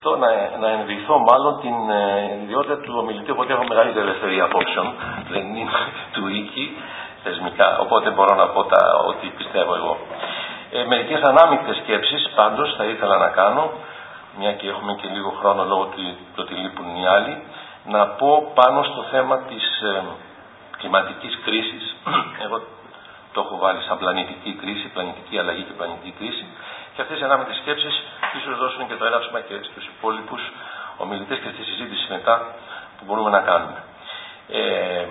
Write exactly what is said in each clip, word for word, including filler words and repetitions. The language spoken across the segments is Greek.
να, να ενδειχθώ μάλλον την ε, ιδιότητα του ομιλητή, οπότε έχω μεγαλύτερη ελευθερία απόψεων, δεν είναι του οίκη θεσμικά, οπότε μπορώ να πω τα, ό,τι πιστεύω εγώ. Ε, μερικές ανάμεικτες σκέψεις πάντως θα ήθελα να κάνω, μια και έχουμε και λίγο χρόνο λόγω του ότι λείπουν οι άλλοι, να πω πάνω στο θέμα της ε, κλιματικής κρίσης. Εγώ το έχω βάλει σαν πλανητική κρίση, πλανητική αλλαγή και πλανητική κρίση. Και αυτές οι ανάμεικες σκέψεις ίσως δώσουν και το έναυσμα και στους υπόλοιπους ομιλητές και στη συζήτηση μετά που μπορούμε να κάνουμε. Ε,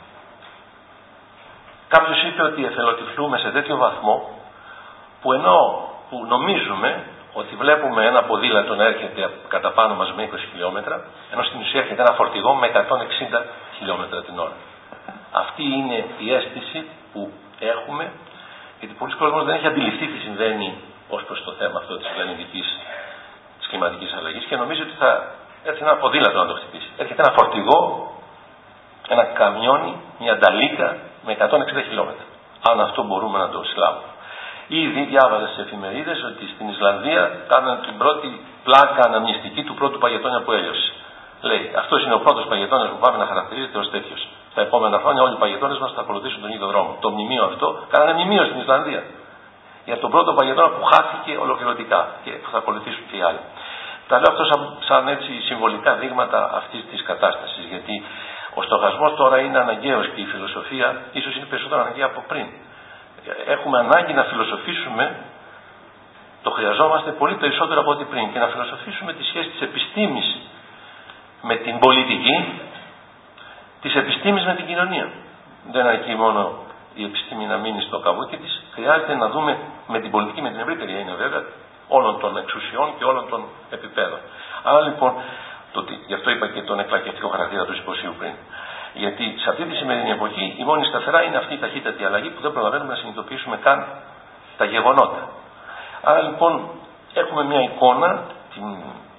κάποιος είπε ότι εθελοτυφλούμε σε τέτοιο βαθμό που ενώ που νομίζουμε ότι βλέπουμε ένα ποδήλατο να έρχεται κατά πάνω μας με είκοσι χιλιόμετρα, ενώ στην ουσία έρχεται ένα φορτηγό με εκατόν εξήντα χιλιόμετρα την ώρα. Αυτή είναι η αίσθηση που έχουμε, γιατί πολλοί κόσμος δεν έχει αντιληφθεί τι συμβαίνει ως προς το θέμα αυτό της πλανητικής, της κλιματικής αλλαγής και νομίζει ότι θα έρθει ένα ποδήλατο να το χτυπήσει. Έρχεται ένα φορτηγό, ένα καμιόνι, μια νταλίκα με εκατόν εξήντα χιλιόμετρα. Αν αυτό μπορούμε να το συλλάβουμε. Ήδη διάβαζα στις εφημερίδες ότι στην Ισλανδία κάνανε την πρώτη πλάκα αναμνηστική του πρώτου παγετώνια που έλειωσε. Λέει, αυτός είναι ο πρώτος παγετώνας που πάμε να χαρακτηρίζεται ως τέτοιος. Τα επόμενα χρόνια όλοι οι παγετώνες μας θα ακολουθήσουν τον ίδιο δρόμο. Το μνημείο αυτό, κάνανε μνημείο στην Ισλανδία. Για τον πρώτο παγετώνα που χάθηκε ολοκληρωτικά και που θα ακολουθήσουν και οι άλλοι. Τα λέω αυτό σαν, σαν έτσι συμβολικά δείγματα αυτής της κατάστασης. Γιατί ο στοχασμός τώρα είναι αναγκαίος και η φιλοσοφία ίσως είναι περισσότερο αναγκαία από πριν. Έχουμε ανάγκη να φιλοσοφήσουμε, το χρειαζόμαστε πολύ περισσότερο από ό,τι πριν, και να φιλοσοφήσουμε τη σχέση της επιστήμης με την πολιτική, της επιστήμης με την κοινωνία. Δεν αρκεί μόνο η επιστήμη να μείνει στο καβούκι της, χρειάζεται να δούμε με την πολιτική, με την ευρύτερη έννοια βέβαια, όλων των εξουσιών και όλων των επιπέδων. Άρα λοιπόν, το, γι' αυτό είπα και τον εκλακευτικό χαρακτήρα του συμποσίου πριν. Γιατί σε αυτή τη σημερινή εποχή η μόνη σταθερά είναι αυτή η ταχύτατη αλλαγή που δεν προλαβαίνουμε να συνειδητοποιήσουμε καν τα γεγονότα. Άρα λοιπόν έχουμε μια εικόνα, την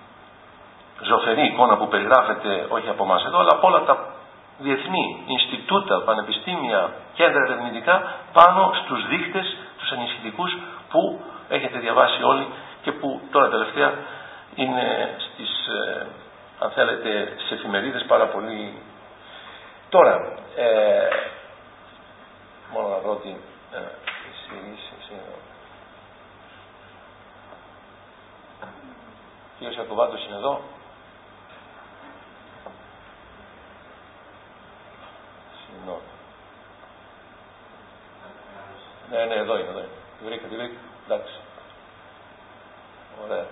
ζωφερή εικόνα που περιγράφεται όχι από εμάς εδώ, αλλά από όλα τα διεθνή Ινστιτούτα, πανεπιστήμια, κέντρα ερευνητικά πάνω στους δείκτες, τους ανησυχητικούς που έχετε διαβάσει όλοι και που τώρα τελευταία είναι στις, ε, αν θέλετε, στις εφημερίδες πάρα πολύ. Τώρα, ε, μόνο να δω την ε, εισηγήση. Κύριος Ιακωβάτος είναι εδώ. Συγγνώμη. Ναι, ναι, εδώ είναι, εδώ είναι. Τη βρήκα, τη βρήκα. Εντάξει. Ωραία.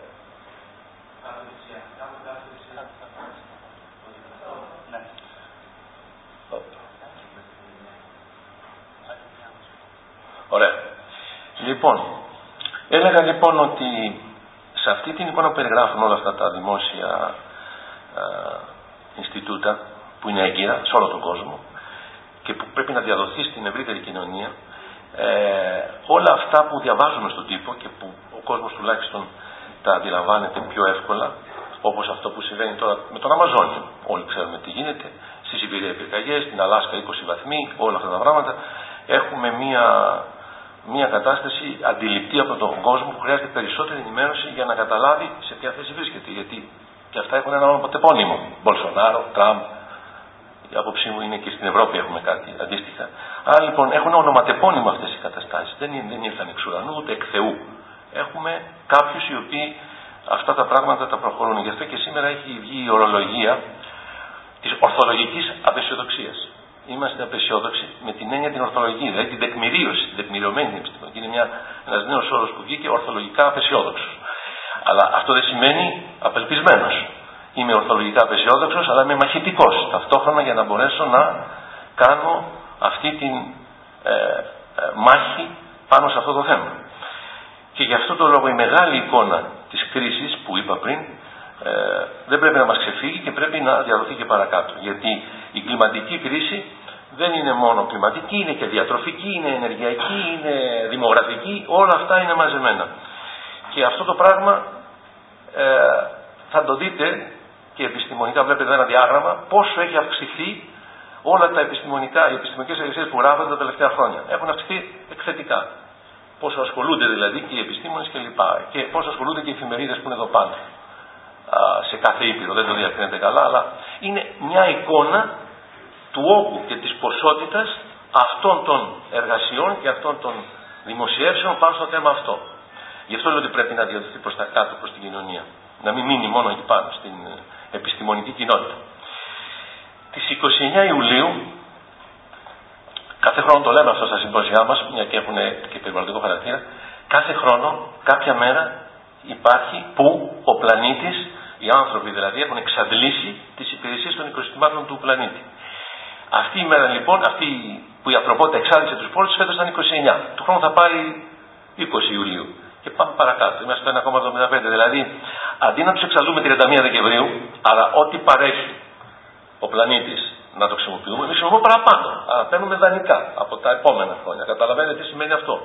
Ωραία. Λοιπόν, έλεγα λοιπόν ότι σε αυτή την εικόνα που περιγράφουν όλα αυτά τα δημόσια α, Ινστιτούτα που είναι έγκυρα σε όλο τον κόσμο και που πρέπει να διαδοθεί στην ευρύτερη κοινωνία, ε, όλα αυτά που διαβάζουμε στον τύπο και που ο κόσμος τουλάχιστον τα αντιλαμβάνεται πιο εύκολα, όπως αυτό που συμβαίνει τώρα με τον Αμαζόνιο. Όλοι ξέρουμε τι γίνεται. Στη Σιβηρία πυρκαγιές, στην Αλάσκα είκοσι βαθμοί, όλα αυτά τα πράγματα. Έχουμε μία, μία κατάσταση αντιληπτή από τον κόσμο που χρειάζεται περισσότερη ενημέρωση για να καταλάβει σε ποια θέση βρίσκεται. Γιατί και αυτά έχουν ένα ονοματεπώνυμο. Μπολσονάρο, Τραμπ. Η άποψή μου είναι και στην Ευρώπη έχουμε κάτι αντίστοιχα. Άρα λοιπόν έχουν ονοματεπώνυμο αυτές οι καταστάσεις. Δεν, δεν ήρθαν εξ ουρανού ούτε εκ Θεού. Έχουμε κάποιους οι οποίοι αυτά τα πράγματα τα προχωρούν. Γι' αυτό και σήμερα έχει βγει η ορολογία της ορθολογικής απεσιοδοξίας. Είμαστε απεσιόδοξοι με την έννοια την ορθολογική, δηλαδή την τεκμηρίωση, την τεκμηριωμένη επιστημονική. Είναι μια, ένας νέος όρος που βγήκε, ορθολογικά απεσιόδοξος. Αλλά αυτό δεν σημαίνει απελπισμένος. Είμαι ορθολογικά απεσιόδοξος, αλλά είμαι μαχητικός ταυτόχρονα για να μπορέσω να κάνω αυτή την ε, ε, μάχη πάνω σε αυτό το θέμα. Και γι' αυτό το λόγο η μεγάλη εικόνα της κρίσης που είπα πριν ε, δεν πρέπει να μας ξεφύγει και πρέπει να διαδοθεί και παρακάτω. Γιατί η κλιματική κρίση δεν είναι μόνο κλιματική, είναι και διατροφική, είναι ενεργειακή, είναι δημογραφική, όλα αυτά είναι μαζεμένα. Και αυτό το πράγμα ε, θα το δείτε και επιστημονικά, βλέπετε ένα διάγραμμα πόσο έχει αυξηθεί όλα τα επιστημονικά, οι επιστημονικές εργασίες που γράφονται τα τελευταία χρόνια. Έχουν αυξηθεί εκθετικά. Πόσο ασχολούνται δηλαδή και οι επιστήμονες κλπ. Και, και πόσο ασχολούνται και οι εφημερίδες που είναι εδώ πάνω. Α, σε κάθε ήπειρο, δεν το διακρίνεται καλά, αλλά είναι μια εικόνα του όγκου και της ποσότητας αυτών των εργασιών και αυτών των δημοσιεύσεων πάνω στο θέμα αυτό. Γι' αυτό λέω ότι πρέπει να διαδοθεί προς τα κάτω, προς την κοινωνία. Να μην μείνει μόνο εκεί πάνω, στην επιστημονική κοινότητα. Τις είκοσι εννέα Ιουλίου, κάθε χρόνο το λέμε αυτό στα συμπόσια μας, μια και έχουν και περιβαλλοντικό χαρακτήρα, κάθε χρόνο, κάποια μέρα υπάρχει που ο πλανήτης, οι άνθρωποι δηλαδή, έχουν εξαντλήσει τις υπηρεσίες των οικοσυστημάτων του πλανήτη. Αυτή η μέρα λοιπόν, αυτή που η ανθρωπότητα εξάντλησε τους πόρους, φέτος ήταν είκοσι εννέα. Του χρόνου θα πάει είκοσι Ιουλίου. Και πάμε παρακάτω. Είμαστε στο ένα κόμμα εβδομήντα πέντε. Δηλαδή, αντί να τους εξαντλούμε τριάντα μία Δεκεμβρίου, αλλά ό,τι παρέχει ο πλανήτης να το χρησιμοποιούμε, εμείς χρησιμοποιούμε παραπάνω. Αλλά παίρνουμε δανεικά από τα επόμενα χρόνια. Καταλαβαίνετε τι σημαίνει αυτό.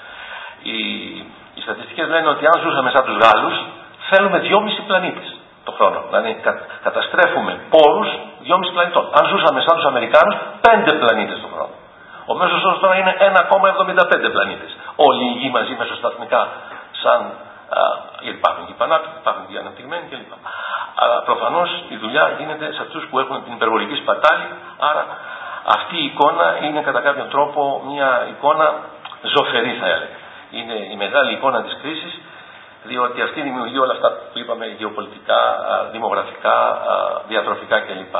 Οι, οι στατιστικές λένε ότι αν ζούσαμε σαν τους Γάλλους, θέλουμε δυόμισι πλανήτες το χρόνο. Δηλαδή, κα, καταστρέφουμε πόρους δυόμισι πλανητών. Αν ζούσαμε σαν τους Αμερικάνους, πέντε πλανήτες το χρόνο. Ο μέσος όρος τώρα είναι ένα κόμμα εβδομήντα πέντε πλανήτες. Όλοι οι γη μαζί μεσοσταθμικά, σαν. Α, γιατί υπάρχουν και οι πανάπτυκτοι, υπάρχουν και οι αναπτυγμένοι κλπ. Αλλά προφανώς η δουλειά γίνεται σε αυτούς που έχουν την υπερβολική σπατάλη. Άρα αυτή η εικόνα είναι κατά κάποιον τρόπο μια εικόνα ζωφερή, θα έλεγα. Είναι η μεγάλη εικόνα της κρίσης, διότι αυτή δημιουργεί όλα αυτά που είπαμε, γεωπολιτικά, δημογραφικά, διατροφικά κλπ.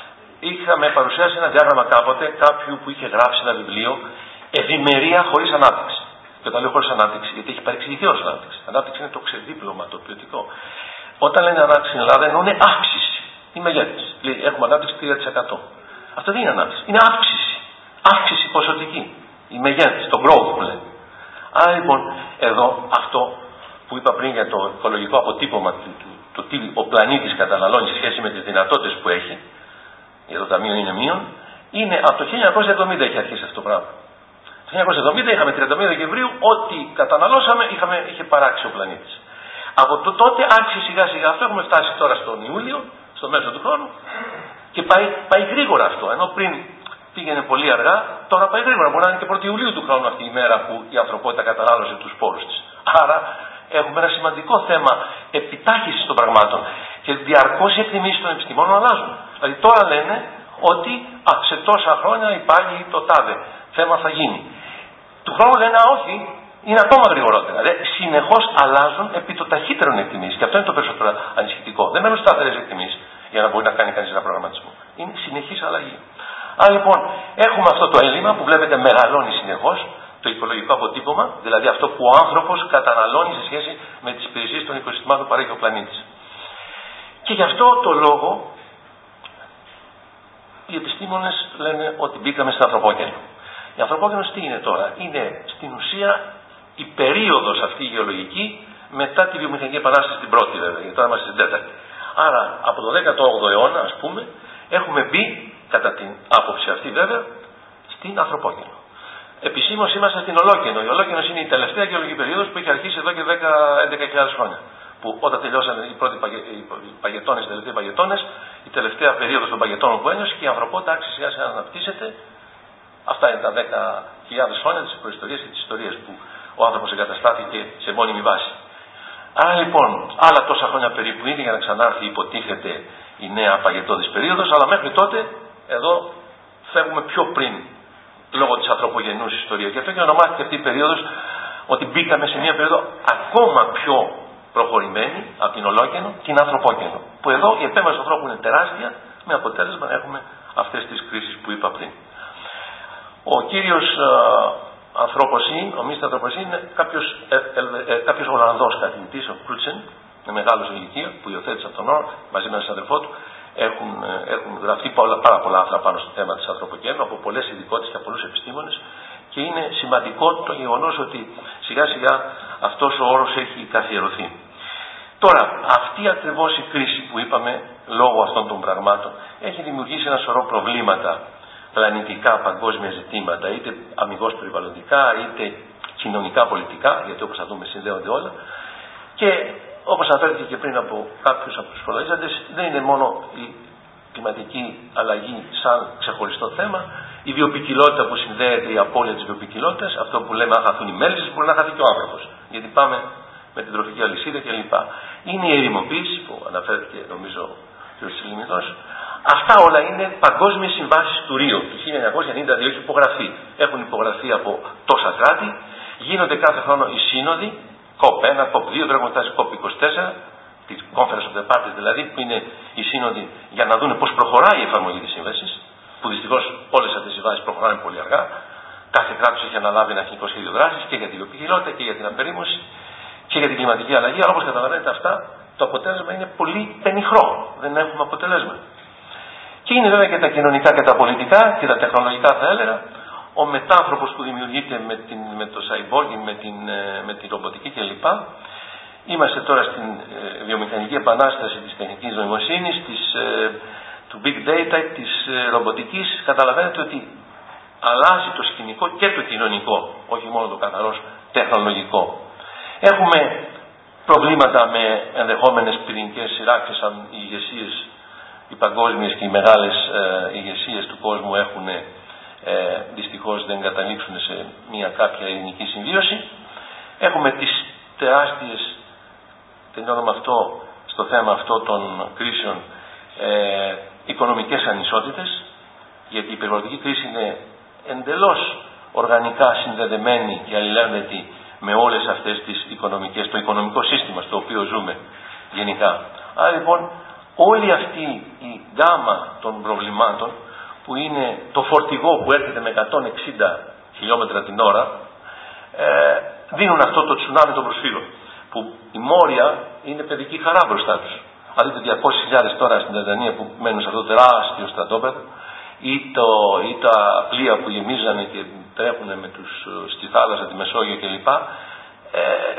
Είχαμε παρουσιάσει ένα διάγραμμα κάποτε κάποιου που είχε γράψει ένα βιβλίο «Ευημερία χωρίς ανάπτυξη». Και όταν λέω χωρίς ανάπτυξη, γιατί έχει παρεξηγηθεί ως ανάπτυξη. Ανάπτυξη είναι το ξεδίπλωμα, το ποιοτικό. Όταν λένε ανάπτυξη στην Ελλάδα, εννοούν αύξηση ή μεγέθυνση. Λέει έχουμε ανάπτυξη τρία τοις εκατό. Αυτό δεν είναι ανάπτυξη, είναι αύξηση. Αύξηση ποσοτική. Η μεγέθυνση, το growth που λένε. Άρα λοιπόν, εδώ αυτό που είπα πριν για το οικολογικό αποτύπωμα του, του, το τι ο πλανήτης καταναλώνει σε σχέση με τις δυνατότητες που έχει, για το ταμείο είναι μείον, είναι από το χίλια εννιακόσια εβδομήντα έχει αρχίσει αυτό το πράγμα. Το χίλια εννιακόσια εβδομήντα είχαμε τριάντα μία Δεκεμβρίου, ό,τι καταναλώσαμε είχαμε, είχε παράξει ο πλανήτης. Από το τότε άρχισε σιγά σιγά αυτό, έχουμε φτάσει τώρα στον Ιούλιο, στο μέσο του χρόνου, και πάει, πάει γρήγορα αυτό. Ενώ πριν πήγαινε πολύ αργά, τώρα πάει γρήγορα. Μπορεί να είναι και πρώτη Ιουλίου του χρόνου αυτή η μέρα που η ανθρωπότητα κατανάλωσε τους πόρους της. Άρα έχουμε ένα σημαντικό θέμα επιτάχυσης των πραγμάτων. Και διαρκώς οι εκτιμήσεις των επιστημόνων αλλάζουν. Δηλαδή τώρα λένε ότι α, σε τόσα χρόνια υπάρχει το τάδε θέμα θα γίνει. Του χρόνου λένε α, όχι, είναι ακόμα γρηγορότερα. Δηλαδή συνεχώς αλλάζουν επί το ταχύτερων εκτιμήσεις. Και αυτό είναι το περισσότερο ανησυχητικό. Δεν μένουν σταθερές εκτιμήσεις για να μπορεί να κάνει κανείς ένα προγραμματισμό. Είναι συνεχής αλλαγή. Άρα λοιπόν έχουμε αυτό το έλλειμμα που βλέπετε μεγαλώνει συνεχώς, το οικολογικό αποτύπωμα, δηλαδή αυτό που ο άνθρωπος καταναλώνει σε σχέση με τις υπηρεσίες των οικοσυστημάτων που παρέχει ο πλανήτης. Και γι' αυτό το λόγο οι επιστήμονες λένε ότι μπήκαμε στην ανθρωπόκαινο. Η ανθρωπόκαινος τι είναι τώρα? Είναι στην ουσία η περίοδος αυτή η γεωλογική μετά τη βιομηχανική επανάσταση στην πρώτη βέβαια, γιατί τώρα είμαστε στην τέταρτη. Άρα από το δέκατο όγδοο αιώνα ας πούμε έχουμε μπει, κατά την άποψη αυτή βέβαια, στην ανθρωπόκαινο. Επισήμως είμαστε στην ολόκαινο. Η ολόκαινος είναι η τελευταία γεωλογική περίοδος που έχει αρχίσει εδώ και δέκα με έντεκα χιλιάδες χρόνια. Που όταν τελειώσαν οι πρώτοι παγετώνες, οι τελευταίοι παγετώνες, η τελευταία περίοδος των παγετώνων που ένιωσε και η ανθρωπότητα άρχισε σιγά σιγά να αναπτύσσεται. Αυτά είναι τα δέκα χιλιάδες χρόνια της προϊστορίας και της ιστορίας που ο άνθρωπος εγκαταστάθηκε σε μόνιμη βάση. Άρα λοιπόν, άλλα τόσα χρόνια περίπου είναι για να ξανάρθει, υποτίθεται, η νέα παγετώδης περίοδος, αλλά μέχρι τότε εδώ φεύγουμε πιο πριν λόγω της ανθρωπογενούς ιστορίας. Γι' αυτό και ονομάστηκε αυτή η περίοδος ότι μπήκαμε σε μια περίοδο ακόμα πιο προχωρημένη από την ολόκαινο, την ανθρωπόκαινο. Που εδώ η επέμβαση του ανθρώπου είναι τεράστια, με αποτέλεσμα να έχουμε αυτές τις κρίσεις που είπα πριν. Ο κύριος Ανθρωποσύν, ο μίστερ Ανθρωποσύν, είναι κάποιος, ε, ε, ε, κάποιος Ολλανδός καθηγητής, ο Κρούτσεν, με μεγάλος ηλικία, που υιοθέτησε αυτόν τον όρο, μαζί με έναν αδερφό του. Έχουν, έχουν γραφτεί πολλά, πάρα πολλά άρθρα πάνω στο θέμα της ανθρωπογέννου από πολλές ειδικότητες και από πολλούς επιστήμονες και είναι σημαντικό το γεγονός ότι σιγά σιγά αυτός ο όρος έχει καθιερωθεί. Τώρα, αυτή ακριβώς η κρίση που είπαμε λόγω αυτών των πραγμάτων έχει δημιουργήσει ένα σωρό προβλήματα πλανητικά, παγκόσμια ζητήματα, είτε αμιγώς περιβαλλοντικά, είτε κοινωνικά, πολιτικά, γιατί όπως θα δούμε συνδέονται όλα. Και όπως αναφέρθηκε και πριν από κάποιους από τους προλαλήσαντες, δεν είναι μόνο η κλιματική αλλαγή σαν ξεχωριστό θέμα, η βιοποικιλότητα που συνδέεται, η απώλεια της βιοποικιλότητας, αυτό που λέμε αν χαθούν οι μέλισσες, μπορεί να χαθεί και ο άνθρωπος. Γιατί πάμε με την τροφική αλυσίδα κλπ. Είναι η ερημοποίηση που αναφέρθηκε νομίζω ο κ. Σελημιδός. Αυτά όλα είναι παγκόσμιες συμβάσεις του Ρίο του χίλια εννιακόσια ενενήντα δύο, έχει υπογραφεί. Έχουν υπογραφεί από τόσα κράτη, γίνονται κάθε χρόνο οι σύνοδοι, κοπ ένα, κοπ δύο, τώρα έχουμε φτάσει κοπ είκοσι τέσσερα, τη Conference of the Parties δηλαδή, που είναι οι σύνοδοι για να δουν πώς προχωράει η εφαρμογή της σύμβασης, που δυστυχώς όλες αυτές οι συμβάσεις προχωράνε πολύ αργά. Κάθε κράτος έχει αναλάβει ένα εθνικό σχέδιο δράσης και για τη βιοποικιλότητα και για την απερίμωση και για την κλιματική αλλαγή, αλλά όπως καταλαβαίνετε αυτά το αποτέλεσμα είναι πολύ πενιχρό. Δεν έχουμε αποτελέσμα. Και είναι βέβαια και τα κοινωνικά και τα πολιτικά και τα τεχνολογικά θα έλεγα. Ο μετάνθρωπος που δημιουργείται με, την, με το cyborging, με την, με την ρομποτική κλπ. Είμαστε τώρα στην ε, βιομηχανική επανάσταση της τεχνικής νοημοσύνης, της, ε, του big data, της ε, ρομποτικής. Καταλαβαίνετε ότι αλλάζει το σκηνικό και το κοινωνικό, όχι μόνο το καθαρός τεχνολογικό. Έχουμε προβλήματα με ενδεχόμενες πυρηνικές σειράξεις, αν οι ηγεσίες, οι παγκόσμιες και οι μεγάλες ε, ηγεσίες του κόσμου έχουν ε, δυστυχώς δεν καταλήξουν σε μια κάποια ειρηνική συμβίωση. Έχουμε τις τεράστιες, τελειώνω με αυτό, στο θέμα αυτό των κρίσεων, ε, οικονομικές ανισότητες, γιατί η περιβαλλοντική κρίση είναι εντελώς οργανικά συνδεδεμένη και αλληλένδετη με όλες αυτές τις οικονομικές, το οικονομικό σύστημα στο οποίο ζούμε γενικά. Άρα λοιπόν όλη αυτή η γκάμα των προβλημάτων, που είναι το φορτηγό που έρχεται με εκατόν εξήντα χιλιόμετρα την ώρα, ε, δίνουν αυτό το τσουνάμι των προσφύγων, που η Μόρια είναι παιδική χαρά μπροστά τους. Αν δείτε διακόσιες χιλιάδες τώρα στην Τανζανία που μένουν σε αυτό το τεράστιο στρατόπεδο, ή, το, ή τα πλοία που γεμίζανε και τρέχουν με τους, στη θάλασσα, τη Μεσόγειο κλπ. Ε,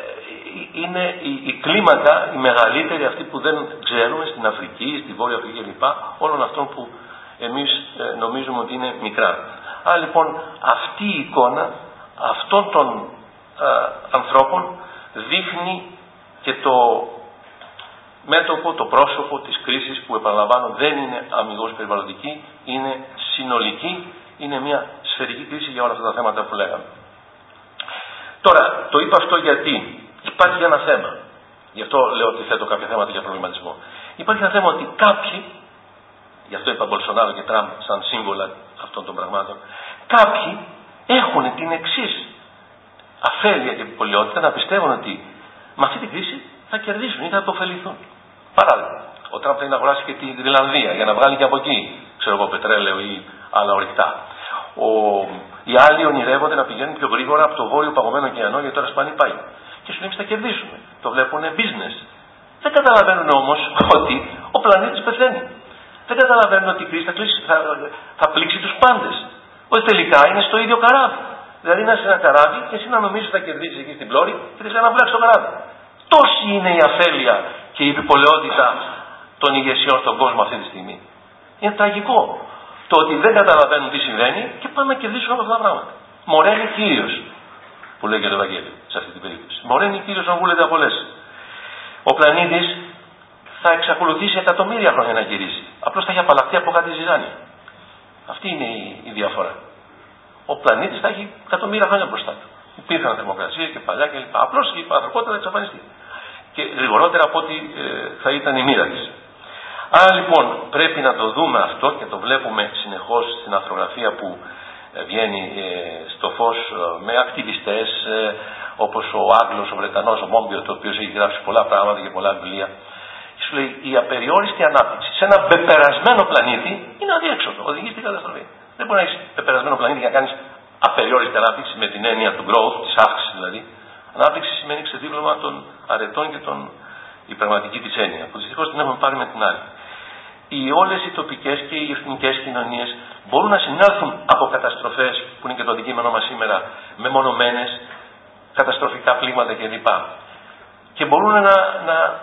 είναι η, η κλίμακα η μεγαλύτερη, αυτή που δεν ξέρουμε στην Αφρική, στη Βόρεια Αφρική κλπ. Όλων αυτών που εμείς ε, νομίζουμε ότι είναι μικρά. Άρα λοιπόν αυτή η εικόνα αυτών των ε, ανθρώπων δείχνει και το μέτωπο, το πρόσωπο της κρίσης που, επαναλαμβάνω, δεν είναι αμιγώς περιβαλλοντική, είναι συνολική, είναι μια σφαιρική κρίση για όλα αυτά τα θέματα που λέγαμε. Τώρα, το είπα αυτό γιατί υπάρχει ένα θέμα. Γι' αυτό λέω ότι θέτω κάποια θέματα για προβληματισμό. Υπάρχει ένα θέμα ότι κάποιοι, γι' αυτό είπα Μπολσονάρο και Τραμπ σαν σύμβολα αυτών των πραγμάτων, κάποιοι έχουν την εξής αφέλεια και επιπολαιότητα να πιστεύουν ότι με αυτή την κρίση θα κερδίσουν ή θα αποφεληθούν. Παράδειγμα, ο Τραμπ θέλει να αγοράσει και τη Γρυλανδία για να βγάλει και από εκεί, ξέρω εγώ, πετρέλαιο ή άλλα ορυκτά. Ο... Οι άλλοι ονειρεύονται να πηγαίνουν πιο γρήγορα από το βόρειο παγωμένο ωκεανό, γιατί τώρα σπάνι πάει. Και σου λέει εμείς θα κερδίσουμε. Το βλέπουν business. Δεν καταλαβαίνουν όμως ότι ο πλανήτης πεθαίνει. Δεν καταλαβαίνουν ότι η κρίση θα, κλείσει, θα, θα πλήξει τους πάντες. Ότι τελικά είναι στο ίδιο καράβι. Δηλαδή να είσαι ένα καράβι και εσύ να νομίζεις ότι θα κερδίσεις εκεί στην πλώρη και τελικά να βλάξεις το καράβι. Τόση είναι η αφέλεια και η επιπολαιότητα των ηγεσιών στον κόσμο αυτή τη στιγμή. Είναι τραγικό το ότι δεν καταλαβαίνουν τι συμβαίνει και πάνε να κερδίσουν όλα αυτά τα πράγματα. Μοραίνει Κύριος, που λέει και το Ευαγγέλιο σε αυτή την περίπτωση. Μοραίνει Κύριος να βούλεται από λες. Ο πλανήτης θα εξακολουθήσει εκατομμύρια χρόνια να γυρίσει. Απλώς θα έχει απαλλαχθεί από κάτι ζυζάνια. Αυτή είναι η, η διαφορά. Ο πλανήτης θα έχει εκατομμύρια χρόνια μπροστά του. Υπήρχαν θερμοκρασίες και παλιά κλπ. Απλώς η ανθρωπότητα θα εξαφανιστεί. Και γρηγορότερα από ό,τι ε, θα ήταν η μοίρα της. Άρα λοιπόν πρέπει να το δούμε αυτό και το βλέπουμε συνεχώς στην αρθρογραφία που ε, βγαίνει ε, στο φως ε, με ακτιβιστές ε, όπως ο Άγγλος, ο Βρετανός, ο Μόμπιο, το οποίος έχει γράψει πολλά πράγματα και πολλά βιβλία. Και σου λέει η απεριόριστη ανάπτυξη σε ένα πεπερασμένο πλανήτη είναι αδιέξοδο, οδηγεί στην καταστροφή. Δεν μπορεί να έχει πεπερασμένο πλανήτη για να κάνει απεριόριστη ανάπτυξη με την έννοια του growth, της αύξησης δηλαδή. Ανάπτυξη σημαίνει ξεδίπλωμα των αρετών και των, η πραγματική της έννοια, που δυστυχώς την έχουμε πάρει με την άλλη. Οι όλες οι τοπικές και οι εθνικές κοινωνίες μπορούν να συνέλθουν από καταστροφές, που είναι και το αντικείμενο μας σήμερα, μεμονωμένες, καταστροφικά πλήγματα κλπ. Και μπορούν να, να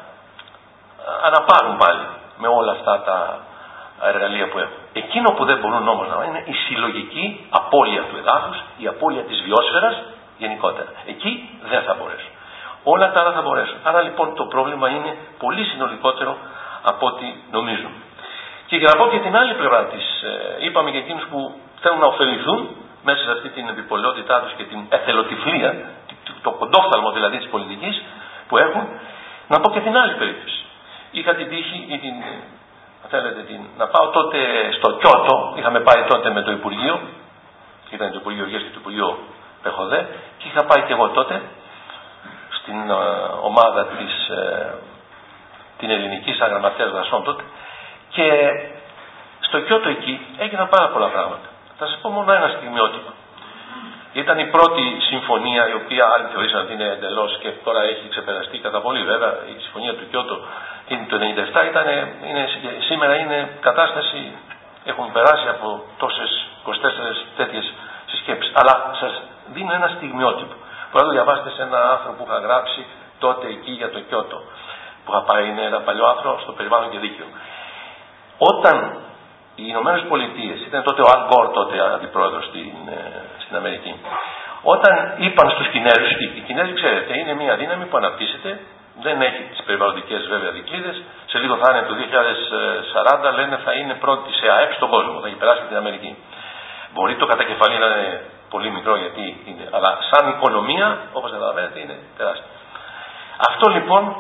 αναπάρουν πάλι με όλα αυτά τα εργαλεία που έχουν. Εκείνο που δεν μπορούν όμως να είναι η συλλογική απώλεια του εδάφους, η απώλεια της βιόσφαιρας γενικότερα. Εκεί δεν θα μπορέσουν. Όλα τα άλλα θα μπορέσουν. Άρα λοιπόν το πρόβλημα είναι πολύ συνολικότερο από ό,τι νομίζουμε. Και για να πω και την άλλη πλευρά της, ε, είπαμε για εκείνους που θέλουν να ωφεληθούν μέσα σε αυτή την επιπολαιότητά τους και την εθελοτυφλία, το κοντόφθαλμο δηλαδή της πολιτικής, που έχουν. Να πω και την άλλη περίπτωση. Είχα την τύχη ή την, θέλετε, την, να πάω τότε στο Κιώτο, είχαμε πάει τότε με το Υπουργείο, ήταν το Υπουργείο Υγείας και το Υπουργείο Πεχοδέ, και είχα πάει και εγώ τότε στην ε, ομάδα της ε, την ελληνική σαν γραμματέας δασών τότε, και στο Κιώτο εκεί έγιναν πάρα πολλά πράγματα. Θα σας πω μόνο ένα στιγμιότυπο. Ήταν η πρώτη συμφωνία, η οποία άλλοι θεωρήσαν ότι είναι εντελώς και τώρα έχει ξεπεραστεί κατά πολύ. Βέβαια, η συμφωνία του Κιώτο το ενενήντα επτά ήταν, είναι, σήμερα είναι κατάσταση, έχουν περάσει από τόσες είκοσι τέσσερις τέτοιες συσκέψεις. Αλλά σας δίνω ένα στιγμιότυπο. Μπορείτε να το διαβάσετε σε ένα άρθρο που είχα γράψει τότε εκεί για το Κιώτο. Που είχα πάει, είναι ένα παλιό άρθρο στο περιβάλλον και δίκαιο. Όταν οι Ηνωμένες Πολιτείες, ήταν τότε ο Αλ Γκόρ τότε αντιπρόεδρος στην, στην Αμερική, όταν είπαν στους Κινέζους, οι Κινέζοι ξέρετε είναι μια δύναμη που αναπτύσσεται, δεν έχει τις περιβαλλοντικές βέβαια δικλείδες, σε λίγο θα είναι το δύο χιλιάδες σαράντα, λένε θα είναι πρώτη σε ΑΕΠ στον κόσμο, θα έχει περάσει την Αμερική. Μπορεί το κατακεφαλή να είναι πολύ μικρό γιατί είναι, αλλά σαν οικονομία, όπως καταλαβαίνετε, είναι τεράστιο. Αυτό λοιπόν,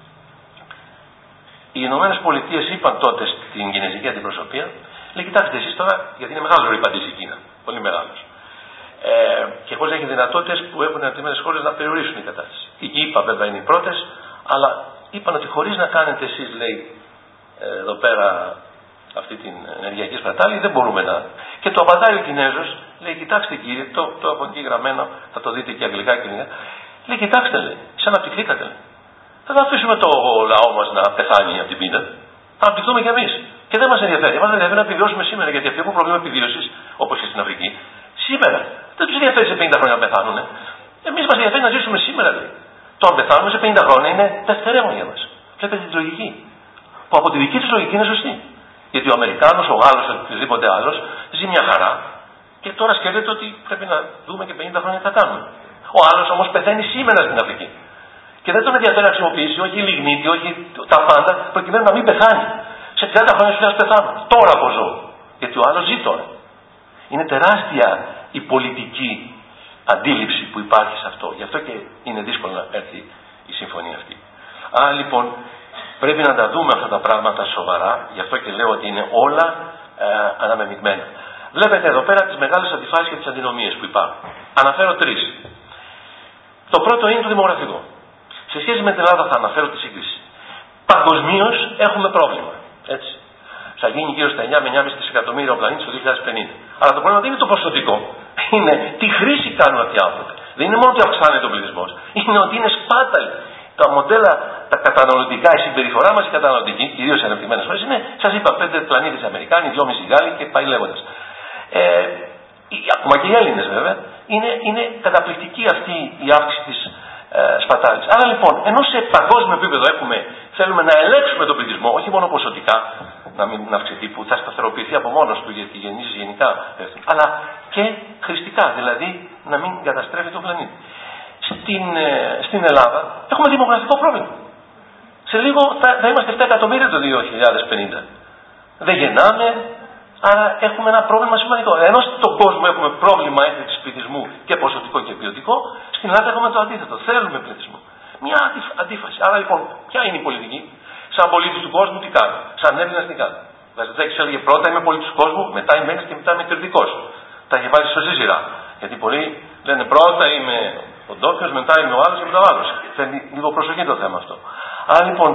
οι Ηνωμένες Πολιτείες είπαν τότε στην κινέζικη αντιπροσωπεία, λέει, κοιτάξτε εσείς τώρα, γιατί είναι μεγάλος ρηπαντής η Κίνα, πολύ μεγάλος. Ε, και χωρίς έχει δυνατότητες που έχουν αναπτυγμένες χώρες να περιορίσουν την κατάσταση. Οι ΙΠΑ βέβαια είναι οι πρώτες, αλλά είπαν ότι χωρίς να κάνετε εσείς, λέει, εδώ πέρα αυτή την ενεργειακή σπατάλη, δεν μπορούμε να. Και το απαντάει ο Κινέζος, λέει, κοιτάξτε κύριε, το, το έχω εκεί γραμμένο, θα το δείτε και αγγλικά και ελληνικά. Λέει, κοιτάξτε, λέει, σαν αναπτυχθήκατε. Λέει. Δεν θα αφήσουμε το λαό μας να πεθάνει από την πείνα. Θα αναπτυχθούμε κι εμείς. Και δεν μας ενδιαφέρει. Μας ενδιαφέρει να επιβιώσουμε σήμερα, γιατί αυτοί έχουν πρόβλημα επιβίωσης, όπως και στην Αφρική. Σήμερα. Δεν τους ενδιαφέρει σε πενήντα χρόνια να πεθάνουν. Εμείς μας ενδιαφέρει να ζήσουμε σήμερα, λέει. Το αν πεθάνουμε σε πενήντα χρόνια είναι δευτερεύον για μας. Βλέπετε τη λογική. Που από τη δική τους λογική είναι σωστή. Γιατί ο Αμερικάνος, ο Γάλλος, οποιοδήποτε άλλος ζει μια χαρά. Και τώρα σκέφτεται ότι πρέπει να δούμε και πενήντα χρόνια τι θα κάνουμε. Ο άλλος όμως πεθαίνει σήμερα στην Αφρική. Και δεν τον ενδιαφέρει να χρησιμοποιήσει όχι λιγνίτη, όχι τα πάντα, προκειμένου να μην πεθάνει. Σε τριάντα χρόνια σου πεθάνω. Τώρα από ζω. Γιατί ο άλλος ζει τώρα. Είναι τεράστια η πολιτική αντίληψη που υπάρχει σε αυτό. Γι' αυτό και είναι δύσκολο να έρθει η συμφωνία αυτή. Άρα λοιπόν πρέπει να τα δούμε αυτά τα πράγματα σοβαρά. Γι' αυτό και λέω ότι είναι όλα ε, αναμεμειγμένα. Βλέπετε εδώ πέρα τις μεγάλες αντιφάσεις και τις αντινομίες που υπάρχουν. Αναφέρω τρεις. Το πρώτο είναι το δημογραφικό. Σε σχέση με την Ελλάδα θα αναφέρω τη σύγκριση. Παγκοσμίως έχουμε πρόβλημα. Έτσι. Θα γίνει γύρω στα εννιά με εννιά κόμμα πέντε δισεκατομμύρια ο πλανήτης το δύο χιλιάδες πενήντα. Αλλά το πρόβλημα δεν είναι το ποσοτικό. Είναι τι χρήση κάνουν αυτοί οι άνθρωποι. Δεν είναι μόνο ότι αυξάνεται ο πληθυσμός. Είναι ότι είναι σπάταλοι. Τα μοντέλα, τα καταναλωτικά, η συμπεριφορά μας η καταναλωτική, κυρίως σε αναπτυγμένες χώρες, είναι, σας είπα, πέντε πλανήτες Αμερικάνοι, δυόμισι Γάλλοι και πάει λέγοντας. Ε, ακόμα και οι Έλληνες βέβαια, είναι, είναι καταπληκτική αυτή η αύξηση της ε, σπατάλης. Άρα λοιπόν, ενώ σε παγκόσμιο επίπεδο έχουμε, θέλουμε να ελέγξουμε τον πληθυσμό, όχι μόνο ποσοτικά, να μην αυξηθεί, που θα σταθεροποιηθεί από μόνος του γιατί οι γεννήσεις γενικά πέφτουν, αλλά και χρηστικά, δηλαδή να μην καταστρέφει τον πλανήτη. Στην, ε, στην Ελλάδα έχουμε δημογραφικό πρόβλημα. Σε λίγο θα, θα είμαστε επτά εκατομμύρια το δύο χιλιάδες πενήντα. Δεν γεννάμε, άρα έχουμε ένα πρόβλημα σημαντικό. Ενώ στον κόσμο έχουμε πρόβλημα έκρηξης πληθυσμού και ποσοτικό και ποιοτικό, στην Ελλάδα έχουμε το αντίθετο. Θέλουμε πληθυσμό. Μια αντίφαση. Άρα λοιπόν, ποια είναι η πολιτική? Σαν πολίτης του κόσμου τι κάνω? Σαν Έλληνας τι κάνω? Βαζιλιάδης έλεγε πρώτα είμαι πολίτης του κόσμου, μετά είμαι Έλληνας και μετά είμαι κριτικός. Τα είχε βάλει σωστή σειρά. Γιατί πολλοί λένε πρώτα είμαι ο ντόπιος, μετά είμαι ο άλλος και μετά ο άλλος. Θέλει λίγο προσοχή το θέμα αυτό. Άρα λοιπόν,